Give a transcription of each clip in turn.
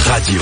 Radio.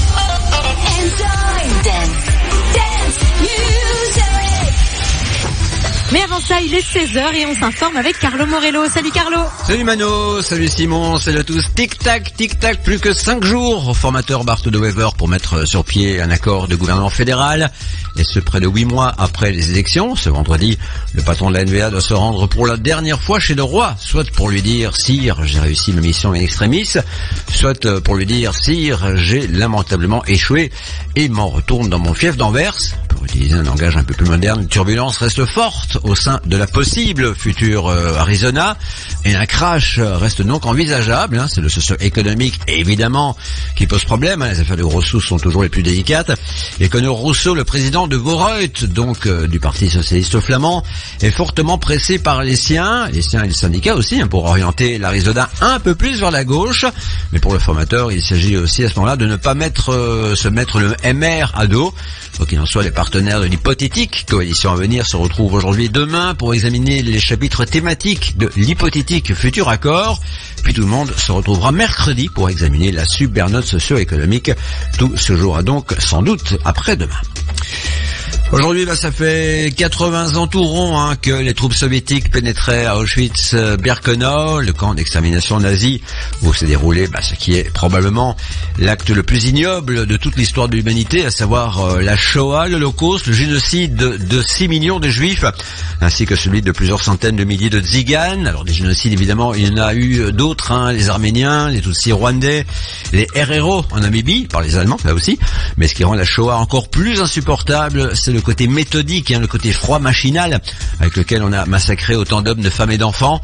Mais avant ça, il est 16h et on s'informe avec Carlo Morello. Salut Carlo. Salut Mano, salut Simon, salut à tous. Tic-tac, plus que 5 jours au formateur Bart de Wever pour mettre sur pied un accord de gouvernement fédéral. Et ce près de 8 mois après les élections. Ce vendredi, le patron de la NBA doit se rendre pour la dernière fois chez le roi. Soit pour lui dire, sire, j'ai réussi ma mission in extremis. Soit pour lui dire, sire, j'ai lamentablement échoué et m'en retourne dans mon fief d'Anvers. Pour utiliser un langage un peu plus moderne, une turbulence reste forte au sein de la possible future Arizona, et un crash reste donc envisageable. C'est le socio-économique évidemment qui pose problème. Les affaires de gros sous sont toujours les plus délicates. Et Conor Rousseau, le président de Vooruit, donc du Parti socialiste flamand, est fortement pressé par les siens et les syndicats aussi, pour orienter l'Arizona un peu plus vers la gauche. Mais pour le formateur, il s'agit aussi à ce moment-là de ne pas se mettre le MR à dos. Quoi qu'il en soit, les partenaires de l'hypothétique coalition à venir se retrouvent aujourd'hui et demain pour examiner les chapitres thématiques de l'hypothétique futur accord. Puis tout le monde se retrouvera mercredi pour examiner la super note socio-économique. Tout se jouera donc sans doute après-demain. Aujourd'hui, ça fait 80 ans tout rond que les troupes soviétiques pénétraient à Auschwitz-Birkenau, le camp d'extermination nazi, où s'est déroulé ce qui est probablement l'acte le plus ignoble de toute l'histoire de l'humanité, à savoir la Shoah, l'Holocauste, le génocide de 6 millions de Juifs, ainsi que celui de plusieurs centaines de milliers de Tziganes. Alors des génocides, évidemment, il y en a eu d'autres, les Arméniens, les Tutsis rwandais, les Herero en Namibie, par les Allemands, là aussi. Mais ce qui rend la Shoah encore plus insupportable, c'est le côté méthodique, le côté froid machinal avec lequel on a massacré autant d'hommes, de femmes et d'enfants.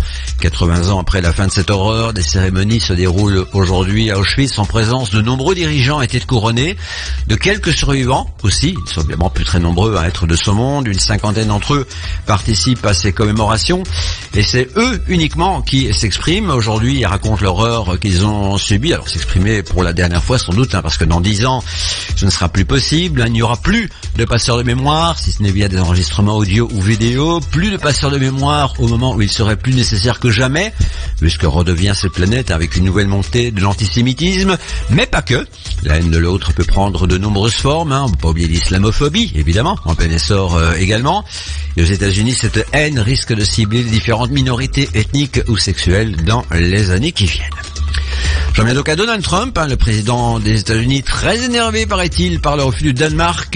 80 ans après la fin de cette horreur, des cérémonies se déroulent aujourd'hui à Auschwitz en présence de nombreux dirigeants et têtes couronnées, de quelques survivants aussi, ils sont évidemment plus très nombreux à être de ce monde, une cinquantaine d'entre eux participent à ces commémorations et c'est eux uniquement qui s'expriment aujourd'hui et racontent l'horreur qu'ils ont subie. Alors s'exprimer pour la dernière fois sans doute, parce que dans 10 ans ce ne sera plus possible, il n'y aura plus de passeurs de mémoire, si ce n'est via des enregistrements audio ou vidéo, plus de passeurs de mémoire au moment où il serait plus nécessaire que jamais, puisque redevient cette planète avec une nouvelle montée de l'antisémitisme, mais pas que. La haine de l'autre peut prendre de nombreuses formes, on ne peut pas oublier l'islamophobie, évidemment, en plein essor également. Et aux États-Unis, cette haine risque de cibler les différentes minorités ethniques ou sexuelles dans les années qui viennent. J'en viens donc à Donald Trump, le président des États-Unis, très énervé, paraît-il, par le refus du Danemark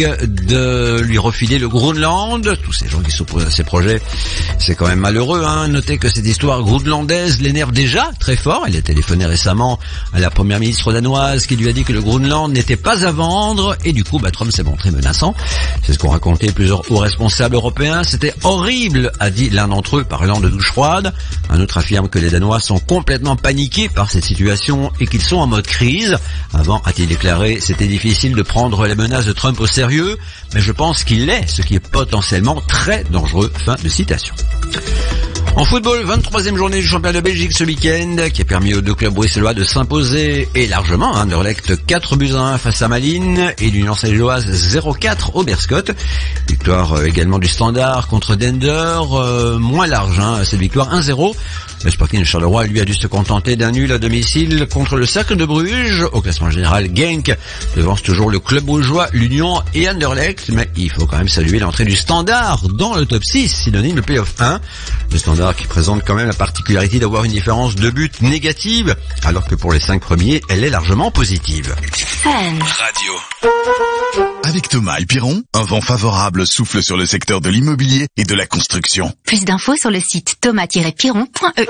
de lui refiler le Groenland. Tous ces gens qui s'opposent à ces projets, c'est quand même malheureux. Notez que cette histoire groenlandaise l'énerve déjà très fort. Il a téléphoné récemment à la première ministre danoise qui lui a dit que le Groenland n'était pas à vendre. Et du coup, Trump s'est montré menaçant. C'est ce qu'ont raconté plusieurs hauts responsables européens. C'était horrible, a dit l'un d'entre eux, parlant de douche froide. Un autre affirme que les Danois sont complètement paniqués par cette situation et qu'ils sont en mode crise. Avant, a-t-il déclaré, c'était difficile de prendre les menaces de Trump au sérieux, mais je pense qu'il l'est, ce qui est potentiellement très dangereux. Fin de citation. En football, 23e journée du championnat de Belgique ce week-end, qui a permis aux deux clubs bruxellois de s'imposer, et largement, Anderlecht 4-1 face à Malines, et l'Union Saint-Gilloise 0-4 au Beerschot. Victoire également du Standard contre Dender, moins large, cette victoire 1-0. Le Sporting de Charleroi, lui, a dû se contenter d'un nul à domicile contre le Cercle de Bruges. Au classement général, Genk devance toujours le club brugeois, l'Union et Anderlecht. Mais il faut quand même saluer l'entrée du Standard dans le top 6, synonyme de Play-off 1. Le Standard qui présente quand même la particularité d'avoir une différence de but négative, alors que pour les 5 premiers, elle est largement positive. Radio. Avec Thomas et Piron, un vent favorable souffle sur le secteur de l'immobilier et de la construction. Plus d'infos sur le site thomas-piron.eu.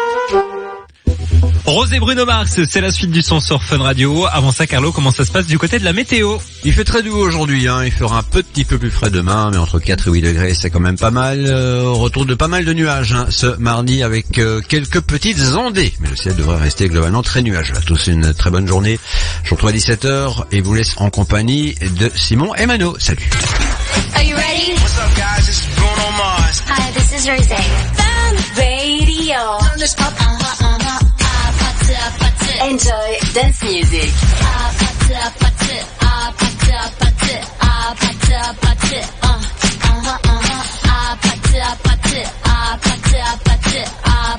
Rose et Bruno Mars, c'est la suite du son sur Fun Radio. Avant ça, Carlo, comment ça se passe du côté de la météo? Il fait très doux aujourd'hui, il fera un petit peu plus frais demain, mais entre 4 et 8 degrés, c'est quand même pas mal. Retour de pas mal de nuages ce mardi avec quelques petites ondées, mais le ciel devrait rester globalement très nuageux. À tous une très bonne journée. Je vous retrouve à 17h et vous laisse en compagnie de Simon et Mano. Salut. Are you ready? What's up, guys? This is Bruno Mars. Hi, this is Rose. Fun Radio. Turn this up. Enjoy dance music.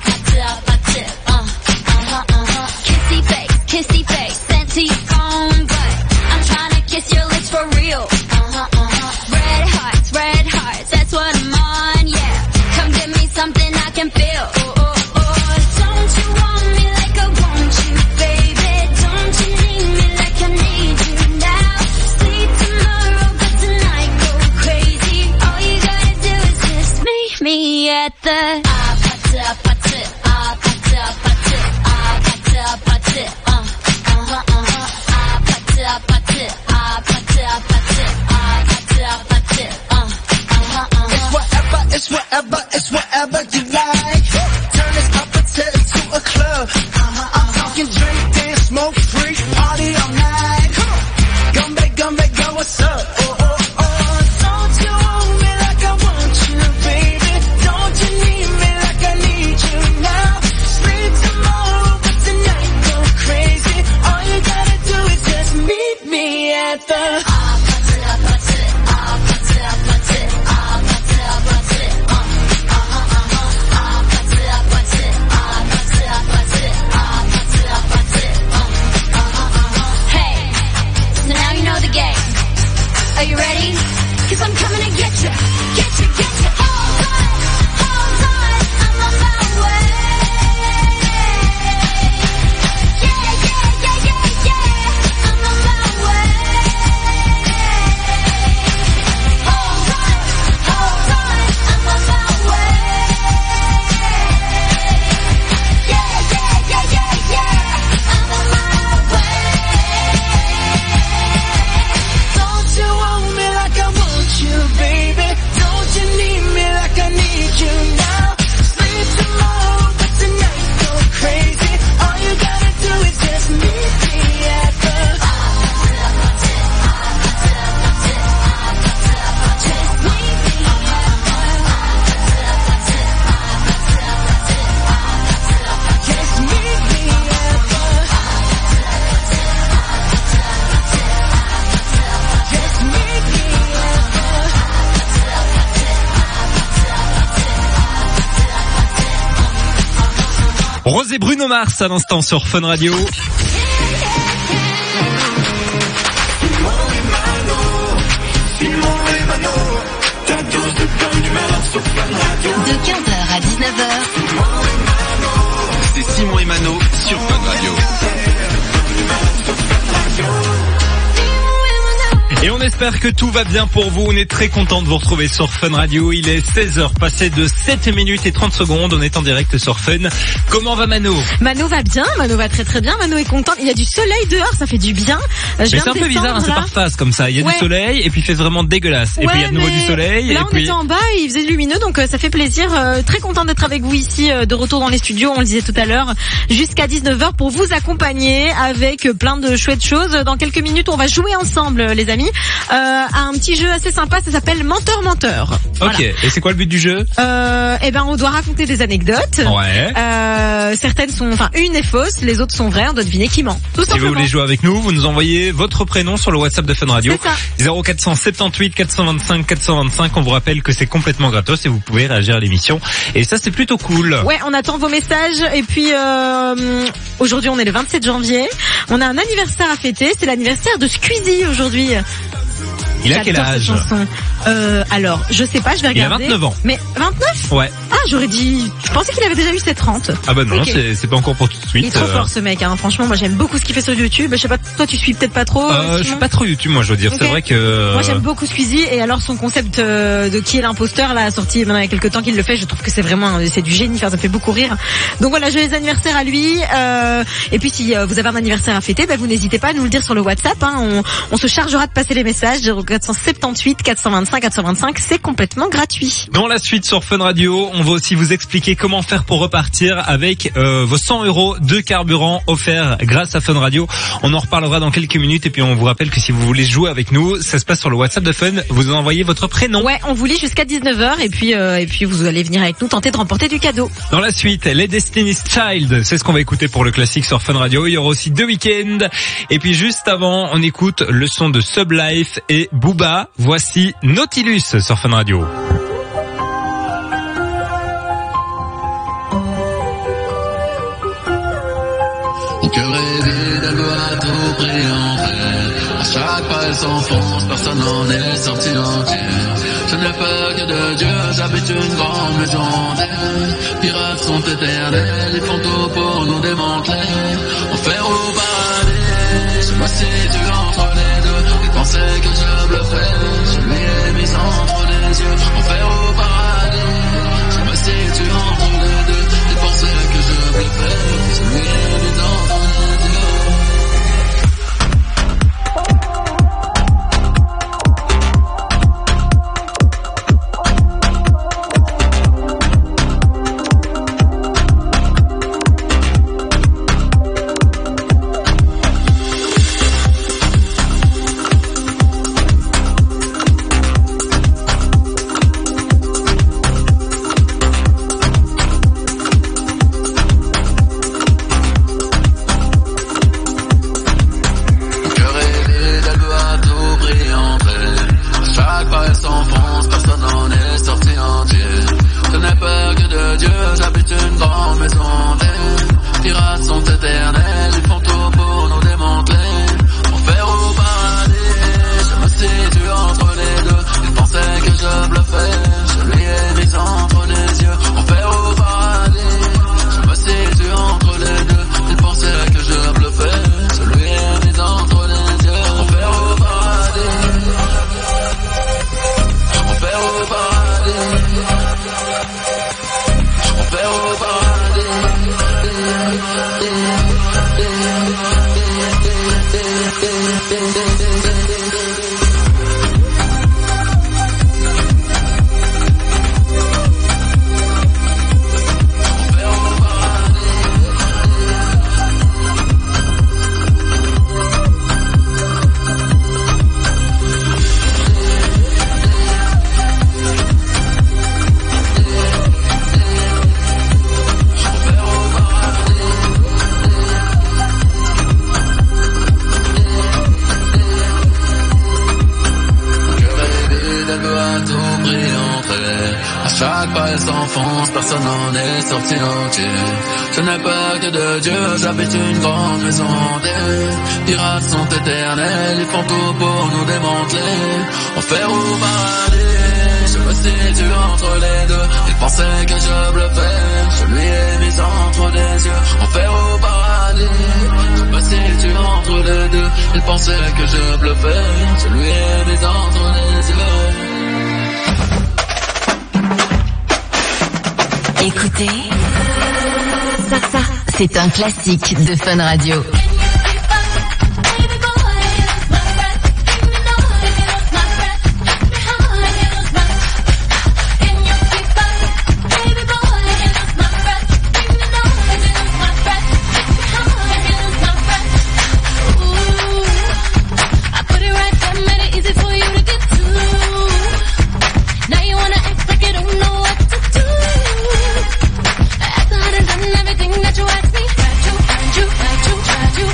Kissy face, sent to your phone. kiss your lips for real. Red hearts, that's what I'm on, yeah. Come give me something I can feel. Don't you want me like I want you, baby? Don't you need me like I need you now? Sleep tomorrow, but tonight go crazy. All you gotta do is just meet me at the It's whatever you like. Turn this opposite into a club. I'm talking drink, dance, smoke, freak, party all night. Gumbe, go, what's up? Don't you want me like I want you, baby? Don't you need me like I need you now? Sleep tomorrow, but tonight go crazy. All you gotta do is just meet me at the Are you ready? 'Cause I'm coming to get you. Hold on, I'm on my way. Yeah, I'm on my way. Hold on, I'm on my way. Yeah, I'm on my way. Don't you want me like I want you, baby? Don't you need me like I need you now? Sleep tomorrow, but tonight go crazy. All you gotta do is just meet me at the just meet me just meet me at the just meet me Rose et Bruno Mars à l'instant sur Fun Radio. De 15h à 19h, C'est Simon et Mano sur Fun Radio. Et on espère que tout va bien pour vous. On est très content de vous retrouver sur Fun Radio. Il est 16h passé de 7 minutes et 30 secondes. On est en direct sur Fun. Comment va Mano? Mano va bien, Mano va très très bien, Mano est contente. Il y a du soleil dehors, ça fait du bien. Mais c'est un peu bizarre, c'est par phase comme ça. Il y a du soleil et puis il fait vraiment dégueulasse. Et puis il y a de nouveau du soleil. Là et on puis était en bas et il faisait lumineux, donc ça fait plaisir. Très content d'être avec vous ici, de retour dans les studios, on le disait tout à l'heure, jusqu'à 19h pour vous accompagner avec plein de chouettes choses. Dans quelques minutes, on va jouer ensemble, les amis, à un petit jeu assez sympa, ça s'appelle Menteur. Voilà. Ok, et c'est quoi le but du jeu? On doit raconter des anecdotes. Ouais. Certaines sont, une est fausse, les autres sont vraies, on doit deviner qui ment. Tout Si simplement. vous voulez jouer avec nous, vous nous envoyez votre prénom sur le WhatsApp de Fun Radio. C'est ça. 0478 425 425. On vous rappelle que c'est complètement gratos et vous pouvez réagir à l'émission. Et ça, c'est plutôt cool. Ouais, on attend vos messages. Et puis, aujourd'hui, on est le 27 janvier. On a un anniversaire à fêter. C'est l'anniversaire de Squeezie aujourd'hui. Il a quel âge? Alors, je sais pas, je vais regarder. Il a 29 ans. Mais 29? Ouais. Ah, j'aurais dit, je pensais qu'il avait déjà eu ses 30. Ah bah non, Okay. c'est pas encore pour tout de suite. Il est trop fort ce mec, hein. Franchement, moi j'aime beaucoup ce qu'il fait sur YouTube. Je sais pas, toi tu suis peut-être pas trop. Je suis pas trop YouTube, moi je veux dire. Okay. C'est vrai que... Moi j'aime beaucoup Squeezie et alors son concept de qui est l'imposteur là, sorti maintenant il y a quelques temps qu'il le fait, je trouve que c'est vraiment, c'est du génie, ça me fait beaucoup rire. Donc voilà, joyeux anniversaire à lui. Et puis si vous avez un anniversaire à fêter, vous n'hésitez pas à nous le dire sur le WhatsApp, hein. On se chargera de passer les messages. 478 425 425, c'est complètement gratuit. Dans la suite sur Fun Radio, on va aussi vous expliquer comment faire pour repartir avec vos 100 € de carburant offerts grâce à Fun Radio. On en reparlera dans quelques minutes et puis on vous rappelle que si vous voulez jouer avec nous, ça se passe sur le WhatsApp de Fun. Vous envoyez votre prénom. Ouais, on vous lit jusqu'à 19h et puis vous allez venir avec nous tenter de remporter du cadeau. Dans la suite, les Destiny's Child, c'est ce qu'on va écouter pour le classique sur Fun Radio. Il y aura aussi The Weeknd. Et puis juste avant, on écoute le son de Sublife et Booba. Voici Nautilus sur Fun Radio. Mon cœur est vide, elle veut à tout prix entrer. À chaque pas pas, elle s'enfonce, personne n'en est sorti entier. Je n'ai peur que de Dieu, j'habite une grande maison d'air. Pirates sont éternels, ils font tout pour nous démanteler. Enfer ou paradis, je me situe entre les deux. Ils pensaient que je bluffais, je lui ai mis entre les yeux. Enfer ou paradis, je me situe entre les deux. Ils pensaient que je bluffais, je lui ai mis entre les yeux. Je n'ai peur que de Dieu, j'habite une grande maison d'air. Pirates sont éternels, ils font tout pour nous démanteler. Enfer ou paradis, je me situe entre les deux. Il pensait que je bluffais, je lui ai mis entre les yeux. Enfer ou paradis, je me situe entre les deux. Il pensait que je bluffais, je lui ai mis entre les yeux. Écoutez, ça, c'est un classique de Fun Radio. Everything that you ask me, try to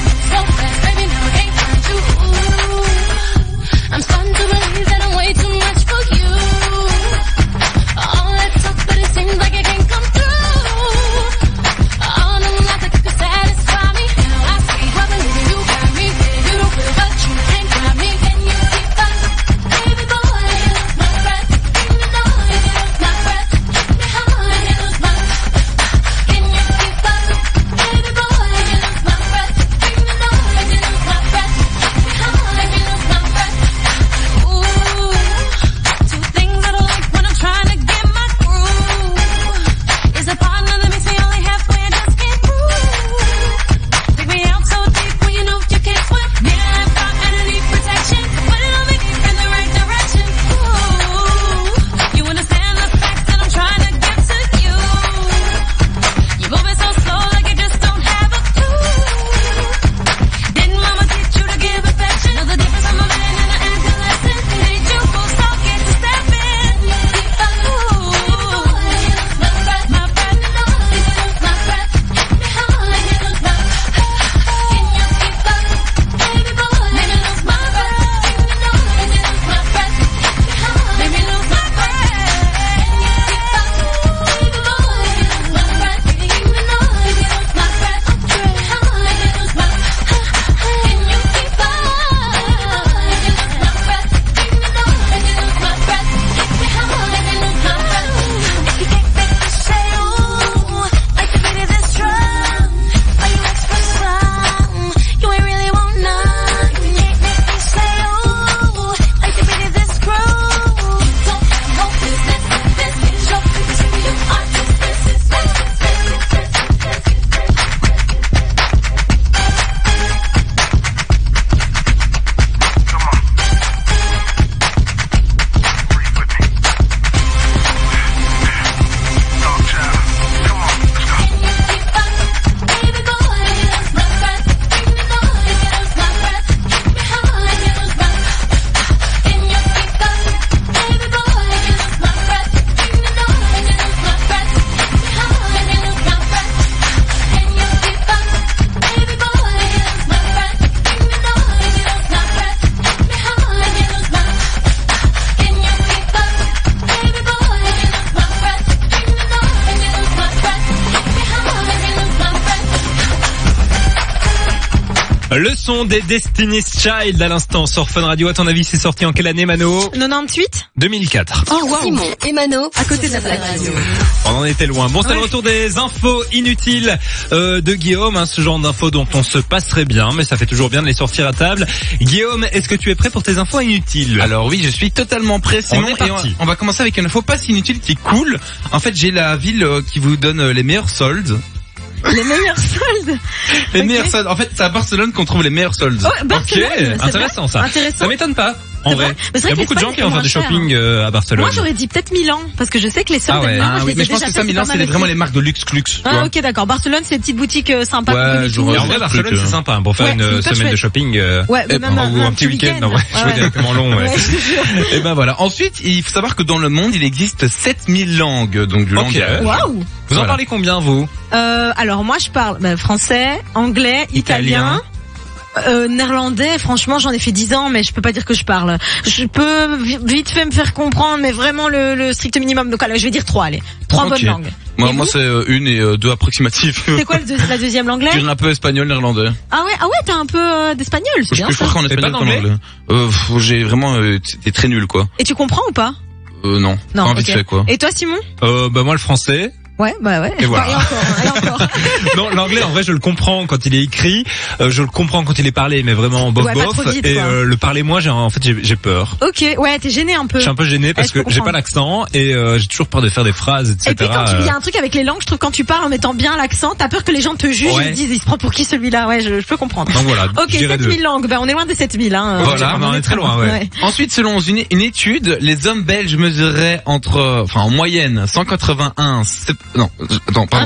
Le son des Destiny's Child à l'instant sur Fun Radio. À ton avis, c'est sorti en quelle année, Mano? 98. 2004. Oh wow. Simon et Mano, À côté de la plaque. On en était loin. Bon, c'est le retour des infos inutiles de Guillaume, hein, ce genre d'infos dont on se passerait bien, mais ça fait toujours bien de les sortir à table. Guillaume, est-ce que tu es prêt pour tes infos inutiles? Alors oui, je suis totalement prêt, Simon. On est parti. Et on va commencer avec une info pas si inutile qui est cool. En fait, j'ai la ville qui vous donne les meilleurs soldes. Les meilleurs soldes. Les Ok. meilleurs soldes. En fait, c'est à Barcelone qu'on trouve les meilleurs soldes. Oh, Ok, Barcelone, c'est intéressant vrai. ça. Intéressant. Ça m'étonne pas. En C'est vrai, vrai. Mais c'est il y vrai a que beaucoup de gens l'Espagne qui vont faire est du moins cher, shopping à Barcelone. Moi j'aurais dit peut-être Milan parce que je sais que les soldes Ah ouais. de Milan, Ah je oui, les mais ai je pense déjà que fait, ça, Milan, pas c'est mal vraiment aussi. les marques de luxe. Tu Ah vois. ok d'accord. Barcelone c'est des petites boutiques sympas. Ouais, comme j'aurais Et en tout. vrai, Barcelone, truc, c'est sympa hein, pour faire Ouais, c'est une hyper semaine de chouette. shopping. Ouais, Et même ou un petit week-end. Ouais, je Ouais, vais directement long. Ouais. Ouais, je te jure. Et ben voilà. Ensuite, il faut savoir que dans le monde, il existe 7000 langues, donc du Ok. langage. Waouh. Vous en Voilà. parlez combien, vous? Alors moi je parle français, anglais, italien. Néerlandais, franchement j'en ai fait 10 ans mais je peux pas dire que je parle. Je peux vite fait me faire comprendre mais vraiment le strict minimum. Donc allez, je vais dire 3, allez. 3 Ok. bonnes langues. Moi, Et moi, vous c'est une et deux approximatifs. C'est quoi la deuxième, l'anglais? J'ai un peu espagnol, néerlandais. Ah ouais, t'as un peu d'espagnol, c'est Je bien suis ça. plus fort en Et espagnol pas qu'en d'anglais anglais. J'ai vraiment, t'es très nul, quoi. Et tu comprends ou pas? Non. Non, Enfin, vite ok. fait, quoi. Et toi Simon? Bah moi le français. Ouais, bah ouais. Et voilà. Et encore. Non, l'anglais en vrai je le comprends quand il est écrit, je le comprends quand il est parlé, mais vraiment bof Ouais, pas bof. trop vite, Et quoi. le parler moi, j'ai peur. Ok, ouais, t'es gêné un peu. Je suis un peu gêné parce je peux que j'ai pas comprendre. l'accent et j'ai toujours peur de faire des phrases, etc. Et puis quand il y a un truc avec les langues, je trouve quand tu parles en mettant bien l'accent, t'as peur que les gens te jugent Ouais. et te disent il se prend pour qui celui-là. Ouais, je peux comprendre. Donc voilà, Ok, je dirais 7000 deux. langues. Bah on est loin des 7000 hein. Voilà, on en est très loin, ouais. Ensuite, selon une étude, les hommes belges mesuraient en moyenne 181, pardon,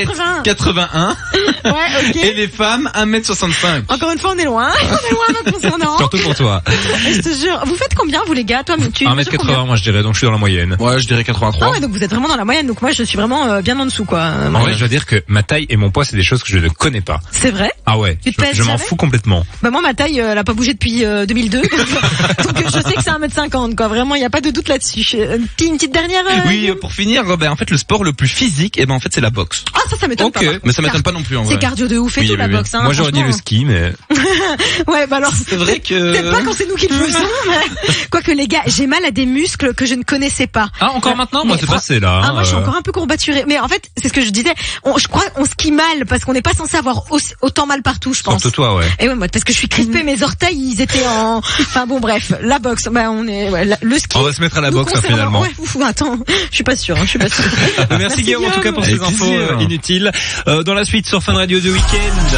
1m81 Ouais, ok. et les femmes 1m65. Encore une fois, on est loin. On est loin me concernant. Surtout pour toi. Je te jure. Vous faites combien vous les gars? Toi, tu mesures combien 1m80 moi je dirais, donc je suis dans la moyenne. Ouais, je dirais 83. Ah ouais, donc vous êtes vraiment dans la moyenne. Donc moi, je suis vraiment bien en dessous, quoi. En vrai, je dois dire que ma taille et mon poids, c'est des choses que je ne connais pas. C'est vrai? Ah ouais, Tu te pèses je m'en jamais fous complètement. Bah moi, ma taille, elle a pas bougé depuis 2002. donc je sais que c'est 1m50, quoi. Vraiment, il y a pas de doute là-dessus. Une petite dernière. Oui, pour finir, en fait, le sport le plus physique, en fait, c'est la boxe. Ah, ça m'étonne pas. Mais ça m'étonne pas non plus, en vrai. C'est cardio de ouf et Oui, tout, oui, la oui. boxe, hein. Moi j'aurais dit le franchement. ski, mais Ouais, bah alors. C'est vrai que... Peut-être pas quand c'est nous qui le faisons. mais- Quoique les gars, j'ai mal à des muscles que je ne connaissais pas. ah encore maintenant, Mais moi c'est passé là. Ah, moi je suis encore un peu courbaturée. Mais en fait, c'est ce que je disais. Je crois on skie mal parce qu'on n'est pas censé avoir autant mal partout, je pense. Sauf toi, ouais. Et ouais, moi parce que je suis crispée, mes orteils ils étaient en. Enfin bon, bref, la boxe. Bah on est le ski. On va se mettre à la nous boxe concerne- finalement. Ouais, attends, je suis pas sûre. Je suis pas sûre. Merci Guillaume en tout cas pour ces Avec infos plaisir. inutiles. Dans la suite sur Fun Radio The Weekend.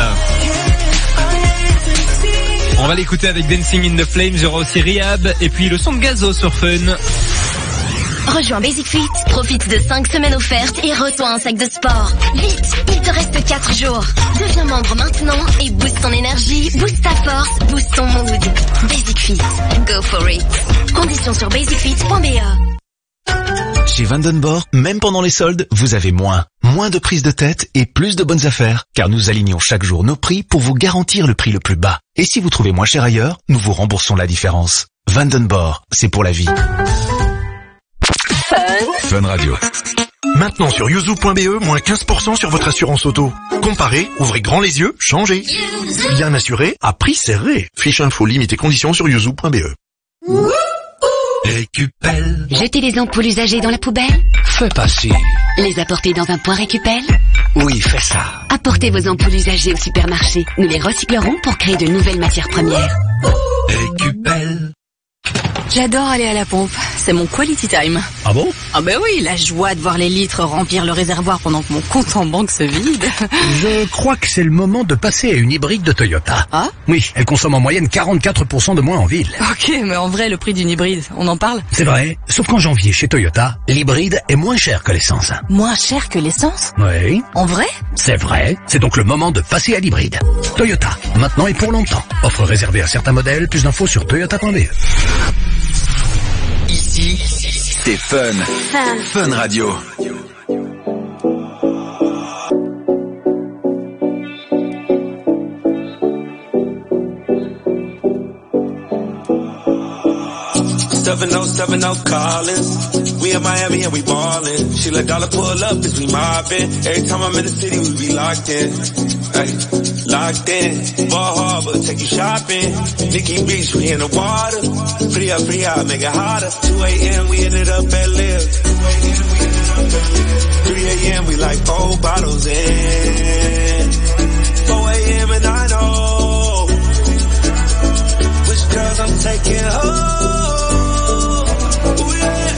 On va l'écouter avec Dancing in the Flames, il y aura aussi Rehab et puis le son de Gazo sur Fun. Rejoins Basic Fit, profite de 5 semaines offertes et reçois un sac de sport. Vite, il te reste 4 jours. Deviens membre maintenant et booste ton énergie, booste ta force, booste ton mood. Basic Fit, go for it. Conditions sur basicfit.be. Chez Vandenborg, même pendant les soldes, vous avez moins. Moins de prise de tête et plus de bonnes affaires. Car nous alignons chaque jour nos prix pour vous garantir le prix le plus bas. Et si vous trouvez moins cher ailleurs, nous vous remboursons la différence. Vandenborg, c'est pour la vie. Fun Radio. Maintenant sur yuzu.be, moins 15% sur votre assurance auto. Comparez, ouvrez grand les yeux, changez. Bien assuré, à prix serré. Fiche info limite et conditions sur yuzu.be. Récupelle. Jeter les ampoules usagées dans la poubelle? Fais passer. Les apporter dans un point récupelle? Oui, fais ça. Apportez vos ampoules usagées au supermarché. Nous les recyclerons pour créer de nouvelles matières premières. Récupelle. J'adore aller à la pompe, c'est mon quality time. Ah bon? Ah ben oui, la joie de voir les litres remplir le réservoir pendant que mon compte en banque se vide. Je crois que c'est le moment de passer à une hybride de Toyota. Ah? Oui, elle consomme en moyenne 44% de moins en ville. Ok, mais en vrai, le prix d'une hybride, on en parle? C'est vrai, sauf qu'en janvier, chez Toyota, l'hybride est moins cher que l'essence. Moins cher que l'essence? Oui. En vrai? C'est vrai, c'est donc le moment de passer à l'hybride. Toyota, maintenant et pour longtemps. Offre réservée à certains modèles, plus d'infos sur toyota.be. Ici, c'est Fun. Fun Radio. Seven oh callin'. We in Miami and we ballin'. She let dollar pull up as we mobbin'. Every time I'm in the city, we be locked in. Ay, locked in, Bar Harbor, take you shopping. Nikki Beach, we in the water. Free up, make it hotter. 2 a.m. we ended up at Live. 3 a.m. we like 4 bottles in. 4 a.m. and I know which girls I'm taking home. Ooh, yeah.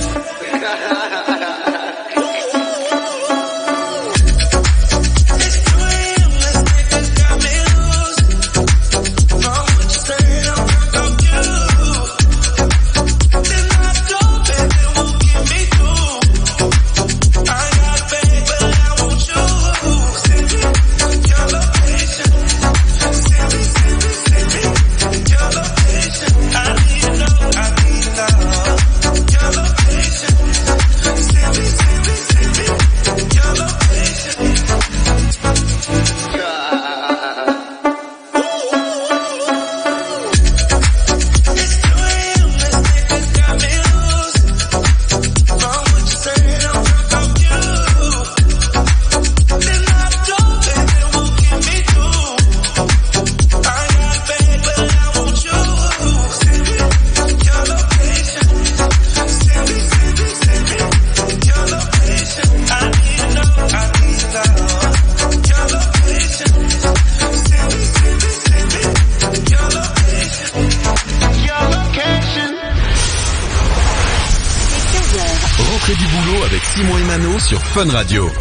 Sur Fun Radio.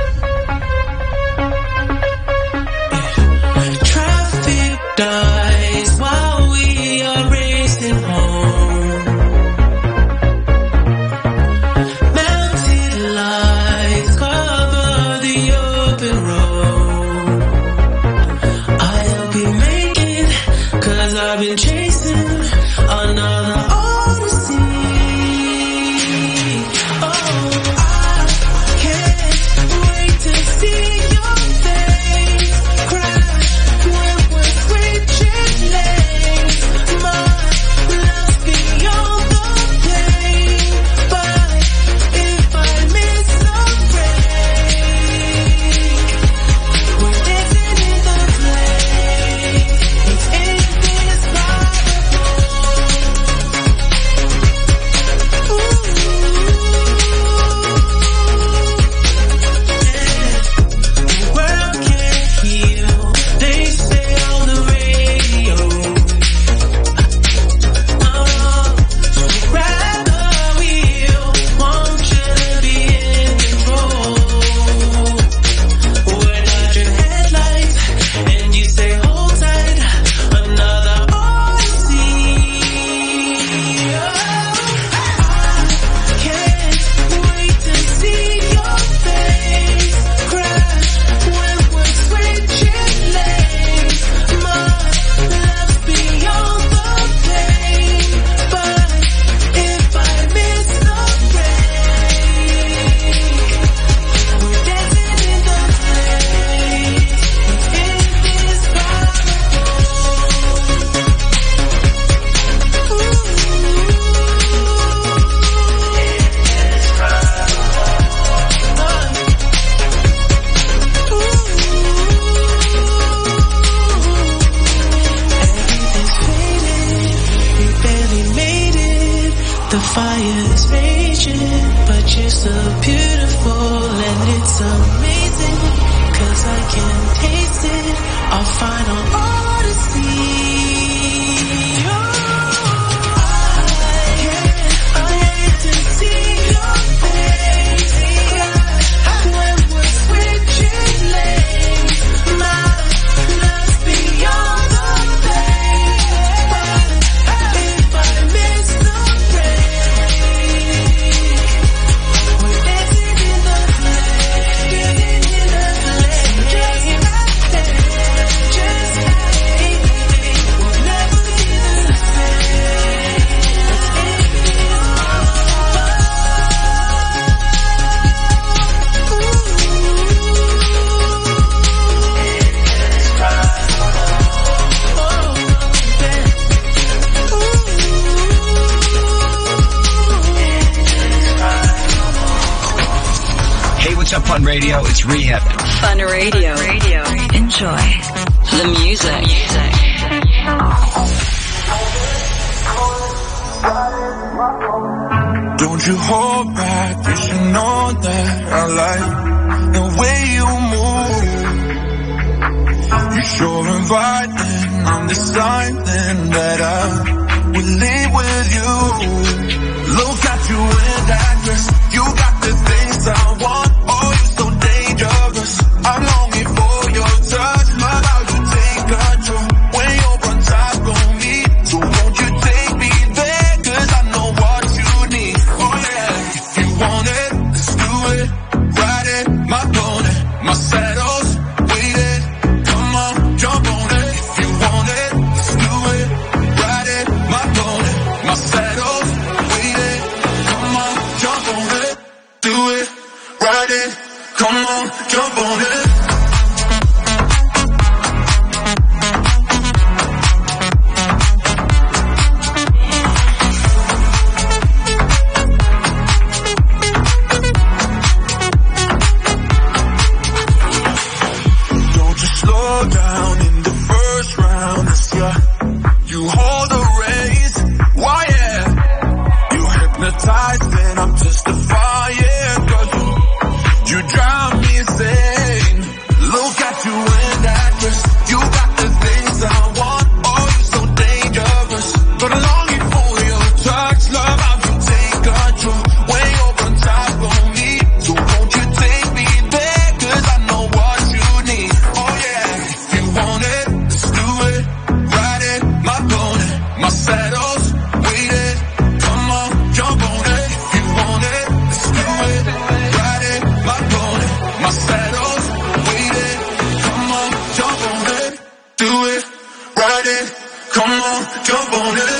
Traffic dies while we are racing home. Mountain lights cover the open road. I'll be making, 'cause I've been chasing another odyssey. Fun Radio, it's Rehab. Fun Radio. Enjoy the music. Don't you hold back, you should know that I like the way you move. You're sure inviting, I'm deciding that I will leave with you. Look at you in that dress, you got the things I want, oh you're so dangerous. I'm longing for your touch, love how you take control when you're on top of me. So won't you take me there, 'cause I know what you need. Oh yeah, if you want it, let's do it. Ride it, my pony, my saddle's waiting. Come on, jump on it. If you want it, let's do it. Ride it, my pony, my saddle's waiting. Come on, jump on it. Do it, ride it. Come on, jump on it. Slow down in the first round, it's you hold the race, why yeah, you hypnotized and I'm justifying, 'cause you drive me insane, look at you in that dress, you got the things I want, oh you're so dangerous, but I'm longing for your touch, love how you take control, when you're on top of me, so won't you take me there, 'cause I know what you need. Want it, let's do it, ride it, my pony, my saddle's waiting, come on, jump on it, if you want it, let's do it, ride it, my pony, my saddle's waiting, come on, jump on it, do it, ride it, come on, jump on it.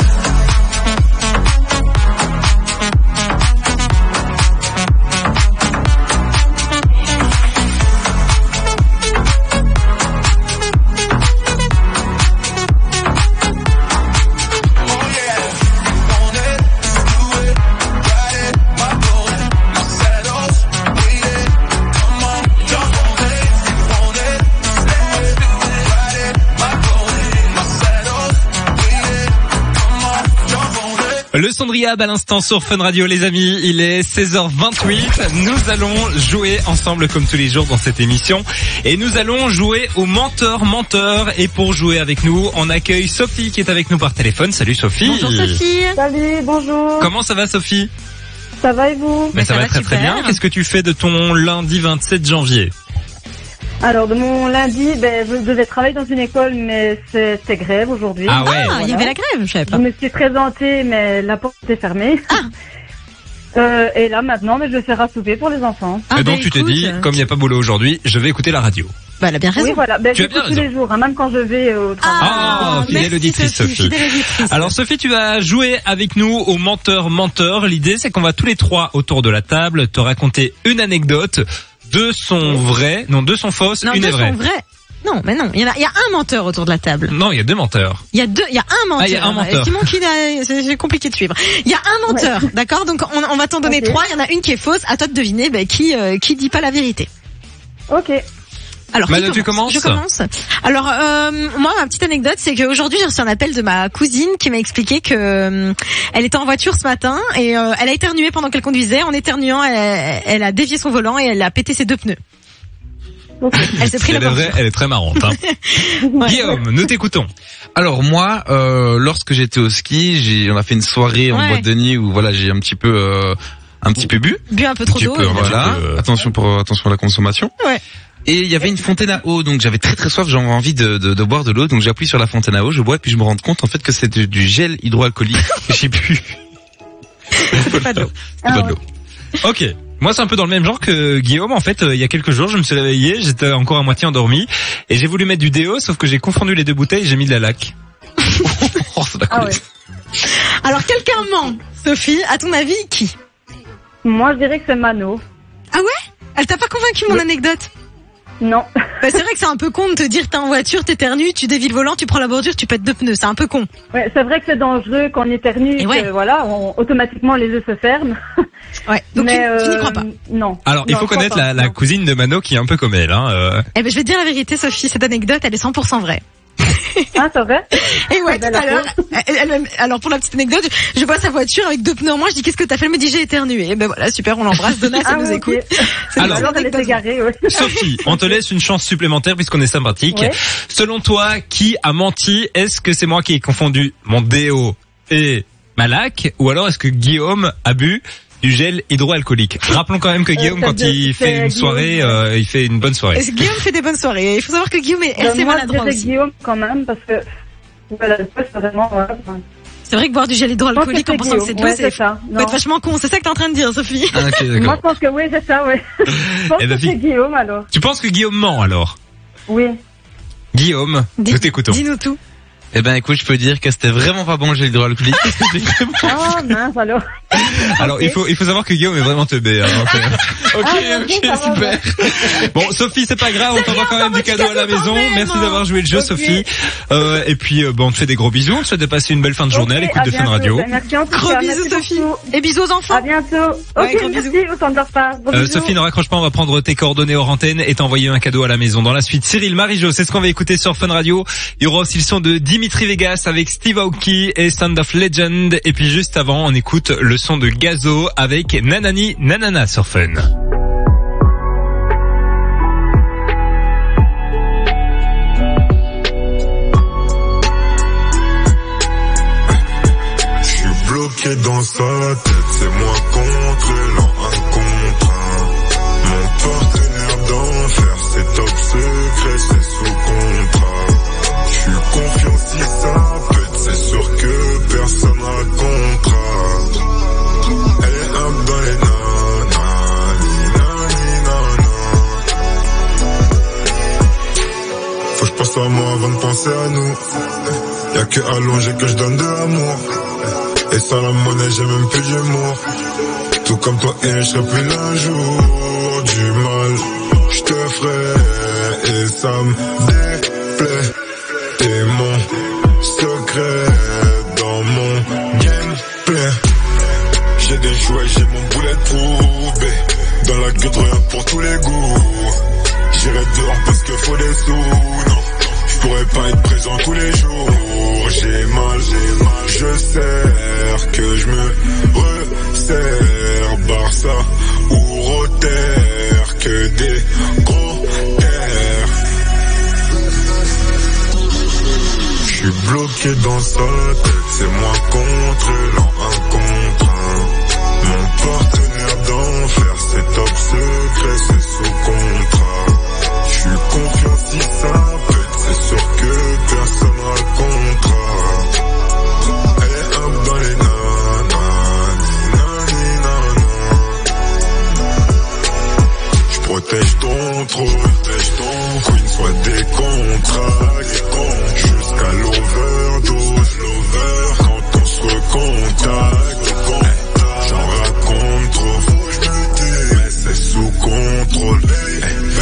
Le son de Rihab à l'instant sur Fun Radio, les amis. Il est 16h28. Nous allons jouer ensemble comme tous les jours dans cette émission. Et nous allons jouer au menteur. Et pour jouer avec nous, on accueille Sophie qui est avec nous par téléphone. Salut Sophie. Bonjour Sophie. Salut, bonjour. Comment ça va Sophie? Ça va et vous? Ça va très super. très bien. Qu'est-ce que tu fais de ton lundi 27 janvier? Alors de mon lundi, je devais travailler dans une école, mais c'était grève aujourd'hui. Ah ouais. Ah, il y avait la grève, je savais pas. Je me suis présentée, mais la porte était fermée. Et là maintenant, je vais faire à souper pour les enfants. Et donc tu t'es dit, comme il n'y a pas boulot aujourd'hui, je vais écouter la radio. Bah, elle a bien raison. Oui, voilà. Tu as bien tous les jours, hein, même quand je vais au travail. Ah, fidèle auditrice Sophie. Alors Sophie, tu vas jouer avec nous au menteur. L'idée, c'est qu'on va tous les trois autour de la table te raconter une anecdote. Deux sont vraies, deux sont fausses, une est vraie. Deux sont vraies. Non, mais non, il y a un menteur autour de la table. Non, il y a deux menteurs. Il y a un menteur. Ah, il y a un menteur. Simon c'est compliqué de suivre. Il y a un menteur, d'accord? Donc on va t'en donner trois, il y en a une qui est fausse, à toi de deviner qui dit pas la vérité. OK. Alors, Mano, tu commences? Je commence. Alors, moi, ma petite anecdote, c'est qu'aujourd'hui, j'ai reçu un appel de ma cousine qui m'a expliqué que elle était en voiture ce matin et elle a éternué pendant qu'elle conduisait. En éternuant, elle a dévié son volant et elle a pété ses deux pneus. Okay. Elle s'est pris la voiture. Elle est très marrante. Hein. Ouais. Guillaume, nous t'écoutons. Alors moi, lorsque j'étais au ski, on a fait une soirée en boîte de nuit où voilà, j'ai un petit peu bu. Bu un peu trop d'eau. Voilà. Attention à la consommation. Ouais. Et il y avait une fontaine à eau, donc j'avais très très soif, j'avais envie de boire de l'eau, donc j'appuie sur la fontaine à eau, je bois, et puis je me rends compte en fait que c'est du gel hydroalcoolique. J'ai bu. C'est pas de l'eau. C'est pas de l'eau. Ok. Moi, c'est un peu dans le même genre que Guillaume. En fait, il y a quelques jours, je me suis réveillé, j'étais encore à moitié endormi, et j'ai voulu mettre du déo, sauf que j'ai confondu les deux bouteilles, j'ai mis de la laque. Oh, ça Ah ouais. Alors, quelqu'un ment. Sophie, à ton avis, qui? Moi, je dirais que c'est Mano. Ah ouais? Elle t'a pas convaincu, mon anecdote? Non. Bah, c'est vrai que c'est un peu con de te dire t'es en voiture, t'éternues, tu dévis le volant, tu prends la bordure, tu pètes 2 pneus. C'est un peu con. Ouais, c'est vrai que c'est dangereux quand on éternue, que, voilà, automatiquement les yeux se ferment. Ouais, donc mais, tu n'y crois pas. Non. Alors, il faut connaître la cousine de Mano qui est un peu comme elle. Eh ben, je vais te dire la vérité, Sophie, cette anecdote, elle est 100% vraie. Ah, c'est vrai? Et ouais, tout à l'heure. Alors, pour la petite anecdote, je vois sa voiture avec 2 pneus en moins, je dis qu'est-ce que t'as fait? Elle me dit j'ai éternué. Et ben voilà, super, on l'embrasse. Donna, ça nous écoute. Alors, elle est égarée, ouais. Sophie, on te laisse une chance supplémentaire puisqu'on est sympathique. Ouais. Selon toi, qui a menti? Est-ce que c'est moi qui ai confondu mon déo et ma laque? Ou alors est-ce que Guillaume a bu du gel hydroalcoolique? Rappelons quand même que Guillaume, quand il fait une soirée, il fait une bonne soirée. Guillaume fait des bonnes soirées. Il faut savoir que Guillaume est assez maladroit aussi. Guillaume quand même, parce que voilà, c'est vraiment... C'est vrai que boire du gel hydroalcoolique en pensant que c'est de l'eau, c'est ça. Faut être vachement con. C'est ça que t'es en train de dire, Sophie. Ah, ok, d'accord. Moi, je pense que oui, c'est ça, oui. Je pense que c'est Guillaume, alors. Tu penses que Guillaume ment, alors? Oui. Guillaume, nous t'écoutons. Dis-nous tout. Eh ben écoute, je peux dire que c'était vraiment pas bon le gel hydroalcoolique. Oh mince alors. Alors il faut savoir que Guillaume est vraiment teubé. Ok, super. Bon Sophie, c'est pas grave, on t'envoie quand même du cadeau à la maison. Merci d'avoir joué le jeu Sophie. Et puis on te fait des gros bisous, on te souhaite de passer une belle fin de journée à l'écoute de Fun Radio. Merci en tout cas. Gros bisous Sophie. Et bisous aux enfants. À bientôt. Ouais, ok, merci, on s'endort pas. Sophie, ne raccroche pas, on va prendre tes coordonnées hors antenne et t'envoyer un cadeau à la maison. Dans la suite, Cyril, Marie-Jo, c'est ce qu'on va écouter sur Fun Radio. Il y aura aussi le son de Dimitri Vegas avec Steve Aoki et Sound of Legend. Et puis juste avant, on écoute le son de Gazo avec Nanani Nanana sur Fun. Je suis bloqué dans sa tête, c'est moi contre l'an, un contre un. Mon partenaire d'enfer, c'est top secret, c'est sous contrat. Je suis confiant si ça pète, c'est sûr que personne racontera. Elle est un dans les faut que je pense à moi avant de penser à nous. Y'a que allongé que je donne de l'amour. Et sans la monnaie j'ai même plus d'humour. Tout comme toi et je serai plus un jour. Du mal je te ferai et ça me déplaît. T'es mon secret dans mon gameplay. J'ai des jouets, j'ai mon bulletproof. Dans la gueule rien pour tous les goûts. J'irai dehors parce que faut des sous. Non, je pourrais pas être présent tous les jours. J'ai mal, je sers que je me resserre. Barça ou Rotter, que des gros airs. Je suis bloqué dans sa tête, c'est moi contre l'an, un contre un. Mon partenaire d'enfer, c'est top secret, c'est sous contrat. Je suis confiant si ça pète, c'est sûr que personne racontera. Elle est un dans les je protège ton trône, queen soit des contrats, jusqu'à l'overdose, quand on se recontacte. J'en raconte trop, mais c'est sous contrôle.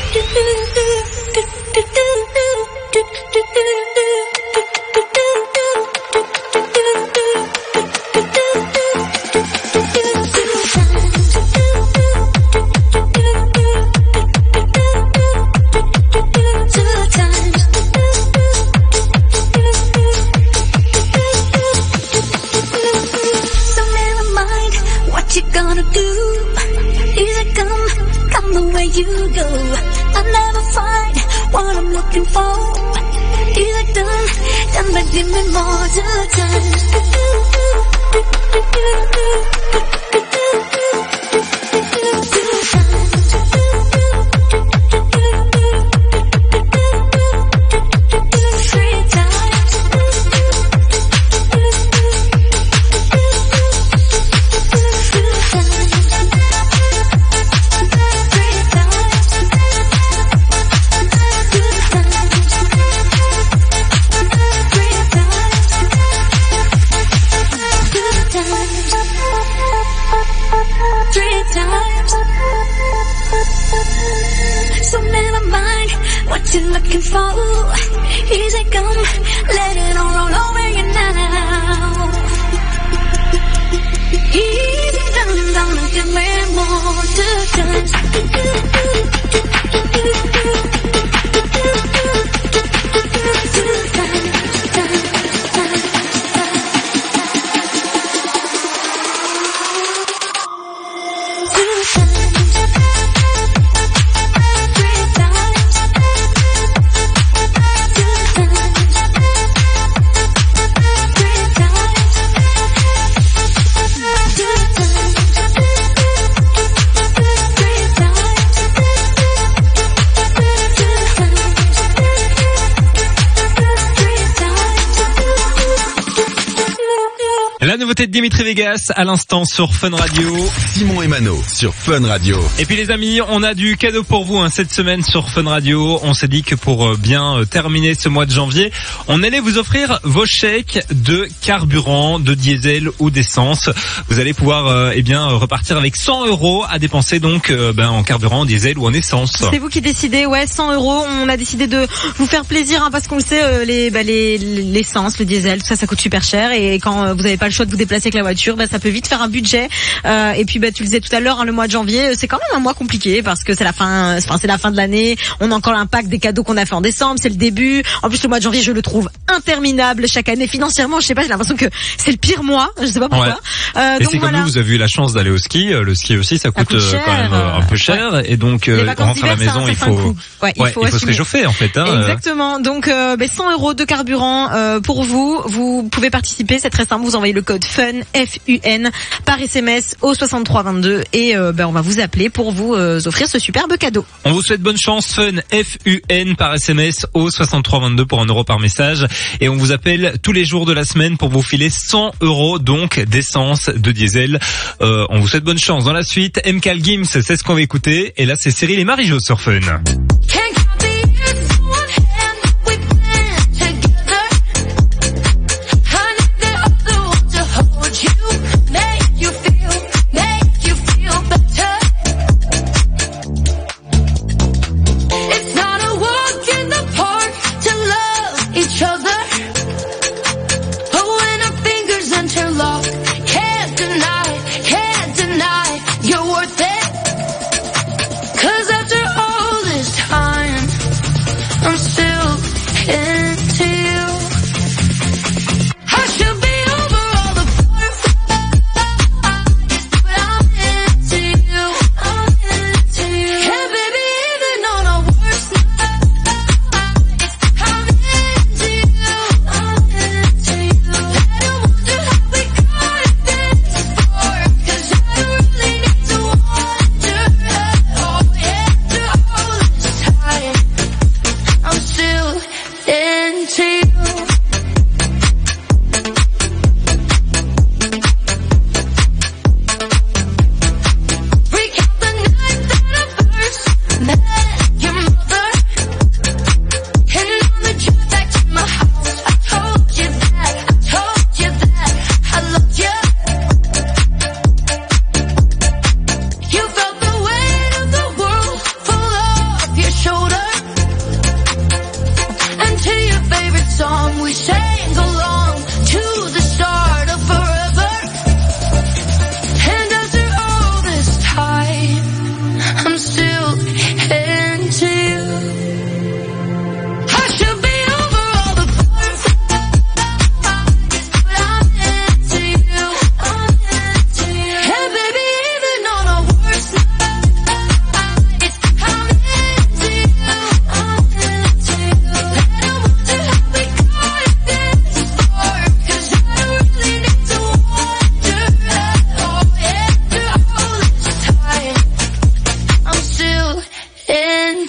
So never mind what you gonna do. Easy come the way you go. I'll never find what I'm looking for. Easy done, but give me more three times. So never mind what you're looking for. Easy come, let it all roll over you now. Easy done, give me more times. La nouveauté de Dimitri Vegas à l'instant sur Fun Radio. Simon et Mano sur Fun Radio. Et puis les amis, on a du cadeau pour vous cette semaine sur Fun Radio. On s'est dit que pour bien terminer ce mois de janvier, on allait vous offrir vos chèques de carburant, de diesel ou d'essence. Vous allez pouvoir repartir avec 100 € à dépenser donc en carburant, en diesel ou en essence. C'est vous qui décidez, 100 €. On a décidé de vous faire plaisir parce qu'on le sait, l'essence, le diesel, tout ça coûte super cher et quand vous n'avez pas le choix de vous déplacer avec la voiture, ça peut vite faire un budget. Et puis tu le disais tout à l'heure, le mois de janvier, c'est quand même un mois compliqué parce que c'est la fin de l'année. On a encore l'impact des cadeaux qu'on a fait en décembre, c'est le début. En plus le mois de janvier, je le trouve interminable chaque année financièrement. Je sais pas, j'ai l'impression que c'est le pire mois. Je sais pas pourquoi. Et c'est comme nous, vous avez eu la chance d'aller au ski. Le ski aussi, ça coûte quand même un peu cher. Et donc rentrer à la maison, il faut se réchauffer en fait. Exactement. Donc 100 € de carburant pour vous. Vous pouvez participer, c'est très simple. Vous envoyez le code FUN FUN par SMS au 6322 et on va vous appeler pour vous offrir ce superbe cadeau. On vous souhaite bonne chance. FUN FUN par SMS au 6322 pour 1 € par message et on vous appelle tous les jours de la semaine pour vous filer 100 € donc d'essence, de diesel. On vous souhaite bonne chance. Dans la suite, MK Gims, c'est ce qu'on va écouter et là c'est Cyril et Marie-Jo sur Fun. You're worth it. 'Cause after all this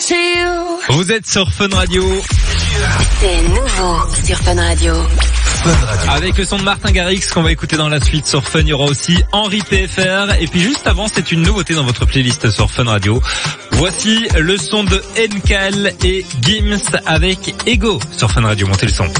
to you. Vous êtes sur Fun Radio. C'est nouveau sur Fun Radio. Avec le son de Martin Garrix qu'on va écouter dans la suite sur Fun, il y aura aussi Henri PFR. Et puis juste avant, c'est une nouveauté dans votre playlist sur Fun Radio. Voici le son de Nkal et Gims avec Ego sur Fun Radio. Montez le son.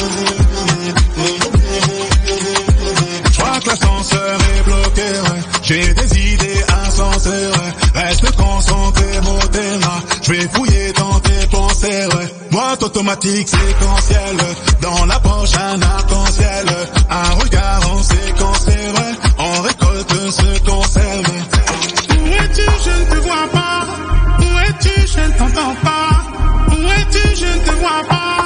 Je crois que l'ascenseur est bloqué, ouais. J'ai des idées insensées, ouais. Reste concentré, mon thème. Je vais fouiller dans tes pensées, ouais. Boîte automatique séquentielle, dans la poche un arc-en-ciel. Un regard en séquence, ouais. On récolte ce qu'on sème. Où es-tu, je ne te vois pas. Où es-tu, je ne t'entends pas. Où es-tu, je ne te vois pas.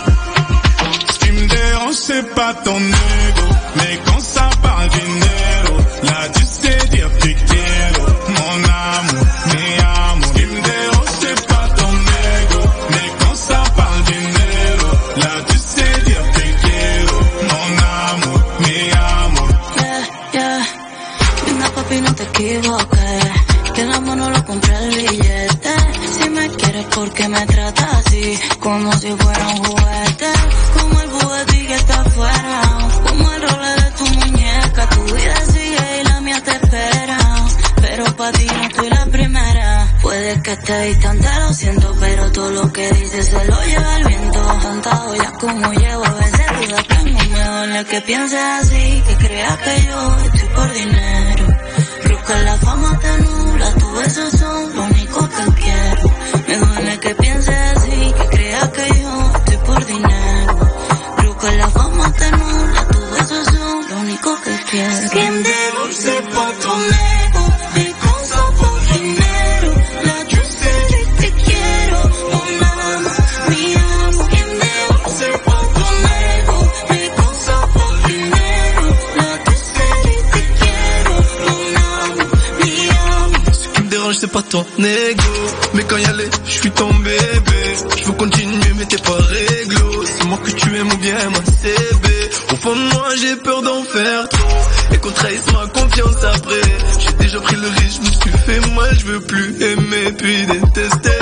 Ce qui me dérange, c'est pas ton ego, mais quand ça parle dinero, là tu sais dire te quiero, mon amour, mi amour. Ce qui me dérange, c'est pas ton ego, mais quand ça parle dinero, là tu sais dire te quiero, mon amour, mi amour. Yeah, linda papi, no te equivoques, que el amor no lo compra el billete. Si me quieres, ¿por qué me tratas así? Como si fuera un juguete, como el juguete que está afuera, como el role de tu muñeca. Tu vida sigue y la mía te espera, pero pa' ti no estoy la primera. Puede que esté distante, lo siento, pero todo lo que dices se lo lleva el viento. Tanta joya como llevo, a veces dudas tengo, me duele que pienses así, que creas que yo estoy por dinero. Creo que la fama te nubla, tus besos son lo único que quiero. Me duele que pienses así, que creas que yo estoy por dinero. Creo que la fama te nubla, tus besos son lo único que quiero. Ce qui me dérange, c'est pas ton ego, mais quand ça pour dinero, là tu sais que te quiero, mon amour, mi amour. Ce qui me dérange, c'est pas ton ego, mais quand ça pour dinero, là tu sais que te quiero, mon amour, mi amour. Ce qui me dérange, c'est pas ton ego, mais quand y aller, je suis ton bébé. Je veux continuer, mais t'es pas réglo. C'est moi que tu aimes ou bien moi c'est B. Au fond de moi, j'ai peur d'en faire trop et qu'on trahisse ma confiance après. J'ai déjà pris le risque, je me suis fait mal. Je veux plus aimer puis détester.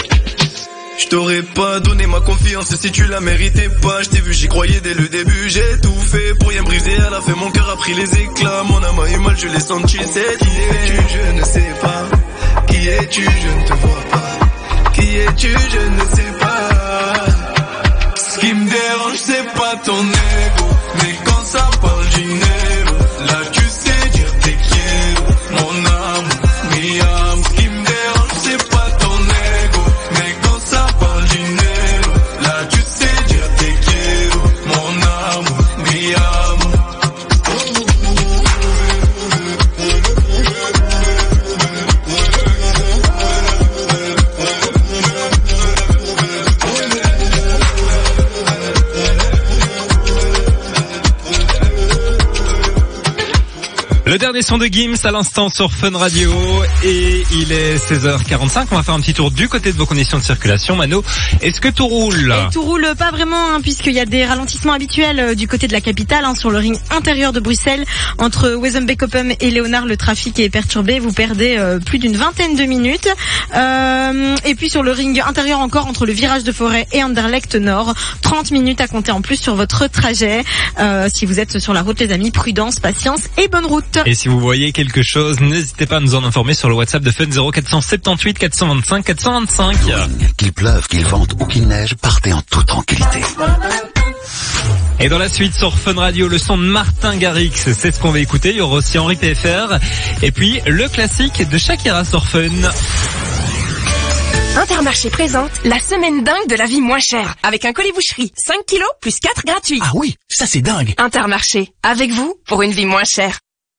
Je t'aurais pas donné ma confiance si tu la méritais pas. Je t'ai vu, j'y croyais dès le début. J'ai tout fait pour rien briser. À la fin, mon cœur a pris les éclats. Mon âme a eu mal, je l'ai senti. C'est qui es-tu, je ne sais pas. Qui es-tu, je ne te vois pas. Qui es-tu, je ne sais pas. Ce qui me dérange, c'est pas ton ego, mais quand ça parle dinero, là tu sais dire te quiero, mon amour, mi amour. Ce qui me dérange, c'est pas ton ego, mais quand ça parle dinero, là tu sais dire te quiero, mon amour, mi amour. Le dernier son de Gims à l'instant sur Fun Radio et il est 16h45. On va faire un petit tour du côté de vos conditions de circulation. Mano, est-ce que tout roule? Et tout roule pas vraiment, puisqu'il y a des ralentissements habituels du côté de la capitale, sur le ring intérieur de Bruxelles. Entre Wezenbeek-Open et Léonard, le trafic est perturbé. Vous perdez plus d'une vingtaine de minutes. Et puis sur le ring intérieur encore, entre le virage de Forêt et Anderlecht Nord, 30 minutes à compter en plus sur votre trajet. Si vous êtes sur la route, les amis, prudence, patience et bonne route. Et si vous voyez quelque chose, n'hésitez pas à nous en informer sur le WhatsApp de Fun 0478 425 425. Qu'il pleuve, qu'il vente ou qu'il neige, partez en toute tranquillité. Et dans la suite sur Fun Radio, le son de Martin Garrix, c'est ce qu'on va écouter. Il y aura aussi Henri PFR. Et puis le classique de Shakira sur Fun. Intermarché présente la semaine dingue de la vie moins chère. Avec un colis boucherie, 5 kilos plus 4 gratuits. Ah oui, ça c'est dingue. Intermarché, avec vous pour une vie moins chère.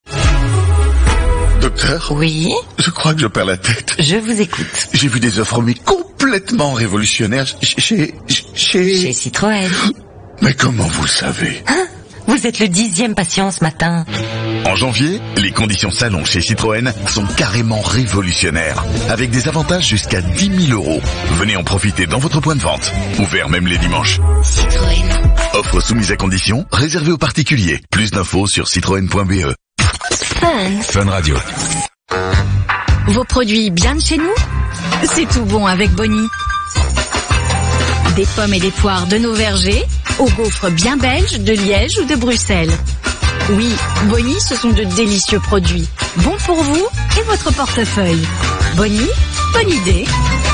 Docteur? Oui? Je crois que je perds la tête. Je vous écoute. J'ai vu des offres mais complètement révolutionnaires chez Citroën. Mais comment vous le savez? Hein? Vous êtes le 10e patient ce matin. En janvier, les conditions salon chez Citroën sont carrément révolutionnaires. Avec des avantages jusqu'à 10 000 €. Venez en profiter dans votre point de vente. Ouvert même les dimanches. Citroën. Offre soumise à conditions, réservée aux particuliers. Plus d'infos sur citroën.be. Fun. Fun Radio. Vos produits bien de chez nous? C'est tout bon avec Bonnie. Des pommes et des poires de nos vergers, aux gaufres bien belges, de Liège ou de Bruxelles. Oui, Bonnie, ce sont de délicieux produits. Bons pour vous et votre portefeuille. Bonnie, bonne idée.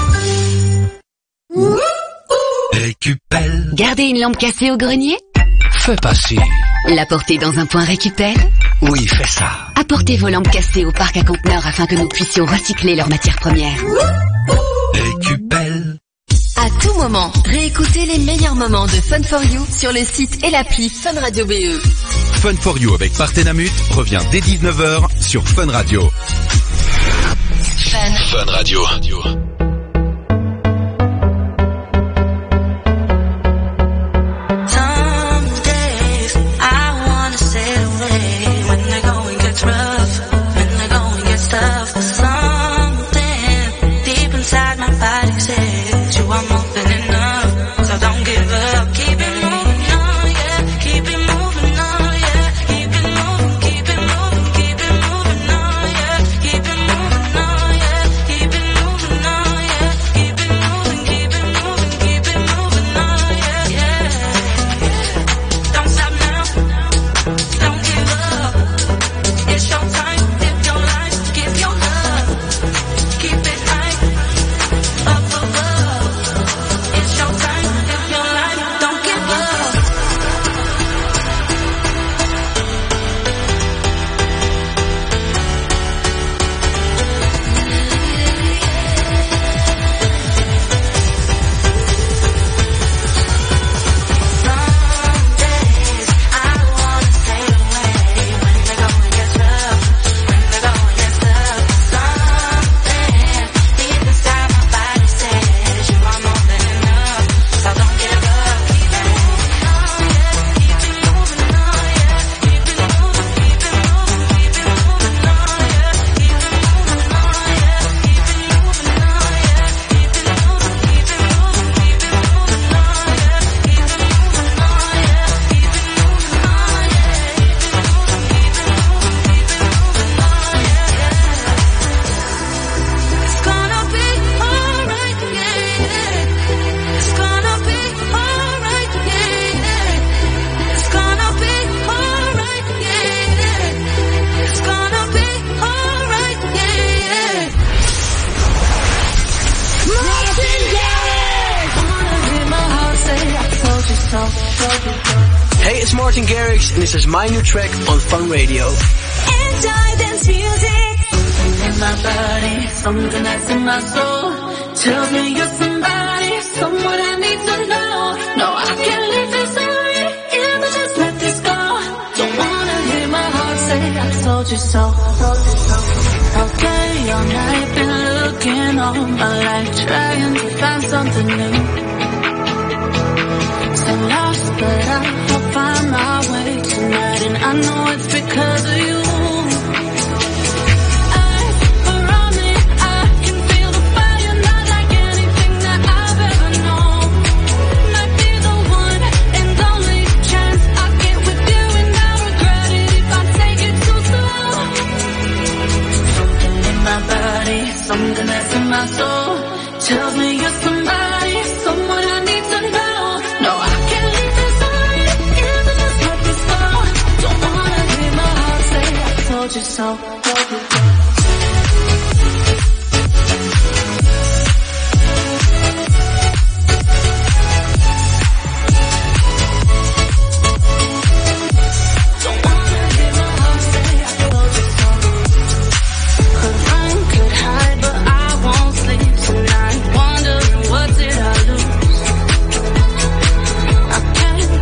Récupelle. Gardez une lampe cassée au grenier? Fais passer. La porter dans un point récupère? Oui, fais ça. Apportez vos lampes cassées au parc à conteneurs afin que nous puissions recycler leurs matières premières. Récupelle. À tout moment, réécoutez les meilleurs moments de Fun for You sur le site et l'appli Fun Radio BE. Fun for You avec Partenamut revient dès 19h sur Fun Radio. Fun Radio. Hey, it's Martin Garrix, and this is my new track on Fun Radio. Enjoy dance music. Something in my body, something that's in my soul. Tells me you're somebody, someone I need to know. No, I can't live this way if I just let this go. Don't wanna hear my heart say I told you so. Okay, all night been looking all my life, trying to find something new. So lost, but I'll find my way tonight, and I know it's because of you. Something that's in my soul tells me you're somebody, someone I need to know. No, I can't leave this alone if I just let this go. Don't wanna hear my heart say I told you so.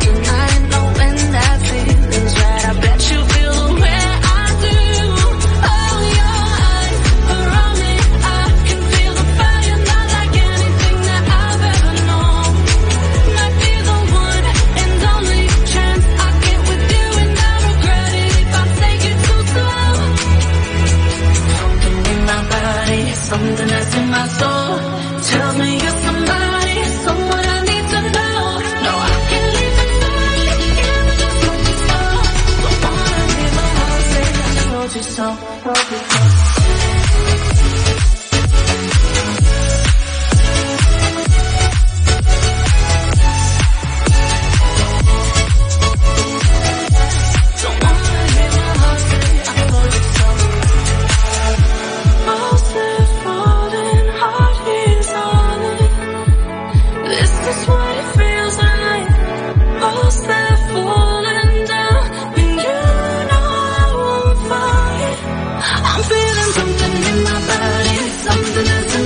Oh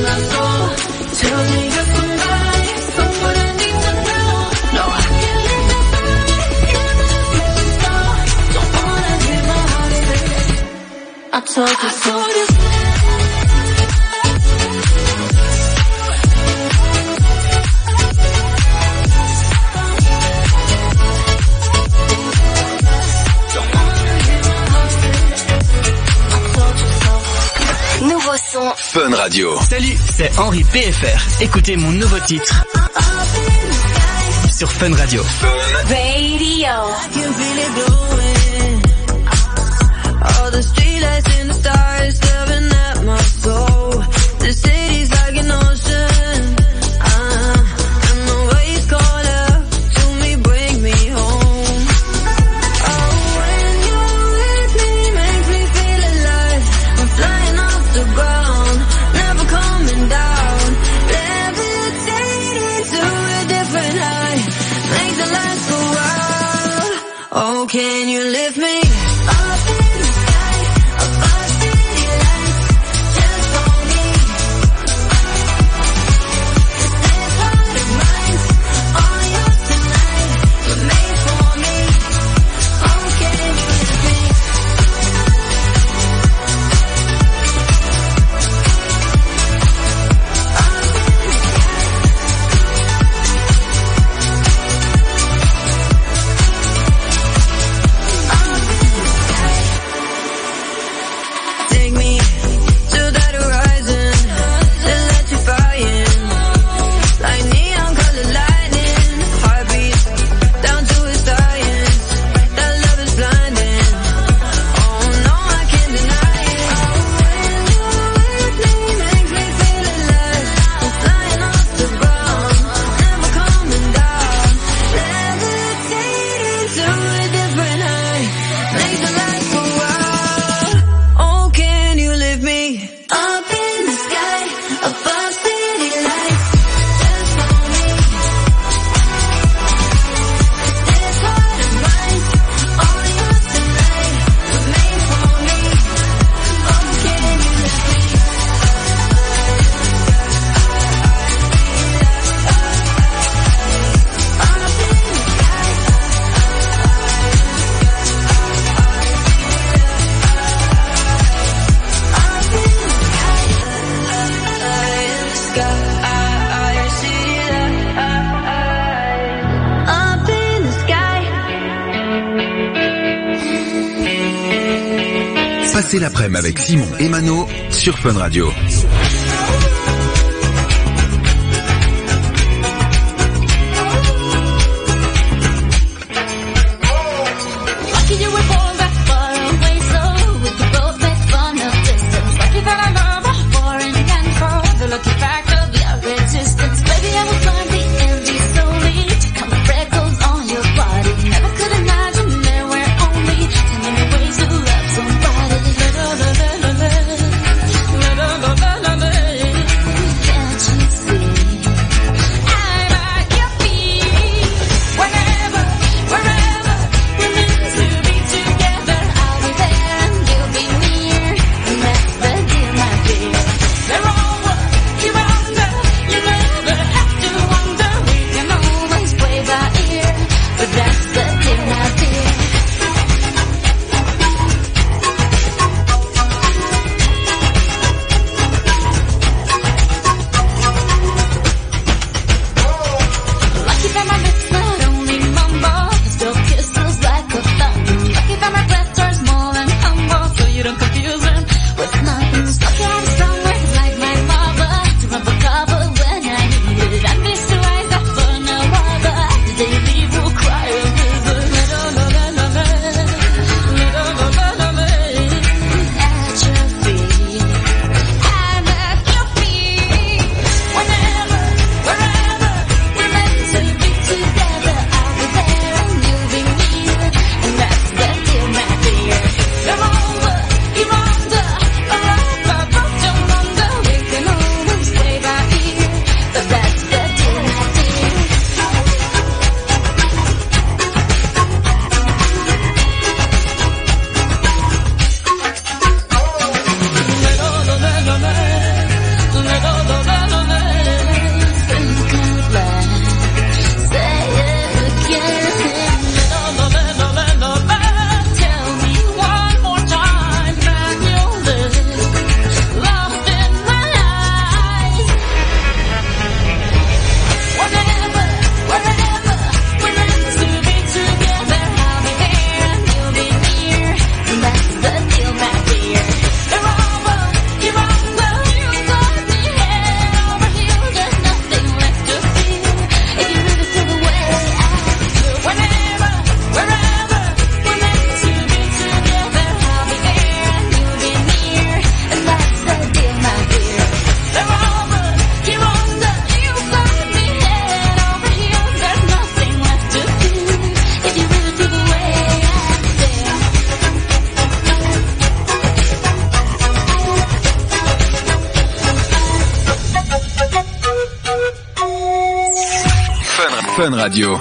만나서 Tell me you're somebody, someone I need to know. No, I can't let that body in the store. Don't wanna hear my heart break. I told you so. Nouveau son Fun Radio. Salut, c'est Henri PFR. Écoutez mon nouveau titre sur Fun Radio. Radio. All the streetlights and the stars staring at my soul. The city's like an ocean. And the waves call out to me, bring me home. Oh, when you're with me, makes me feel alive. I'm flying off the ground, never coming down. Levitating to a different high, makes the lights go wild. Oh, can you lift me up in the sky, above city lights, just for me? This heart of mine's all yours tonight, you're made for me. Oh, can you lift me? Take me to that horizon, electrifying, like neon color lightning. Heartbeats down to its science, that love is blinding. Oh no, I can't deny it. When you're with me, makes me feel alive. I'm flying off the ground, never coming down. Levitating to a different high, makes the lights go wild. Oh, can you lift me up in the sky, above city lights, just for me? This heart of mine's all yours tonight, was made for me. Oh, can you lift me? Up in the sky. Passez l'après-midi avec Simon et Mano sur Fun Radio. Lucky you were born that far away, so we could both make fun of distance. Lucky that I love a foreign and cold, the lucky fact of your resistance. Baby, I will climb the empty slowly to count the freckles on your body. Never could imagine there were only 10 million ways to love somebody. La la la la la la, la la la la la. Fun Radio.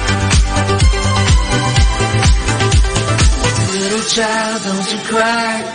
Child, don't you cry.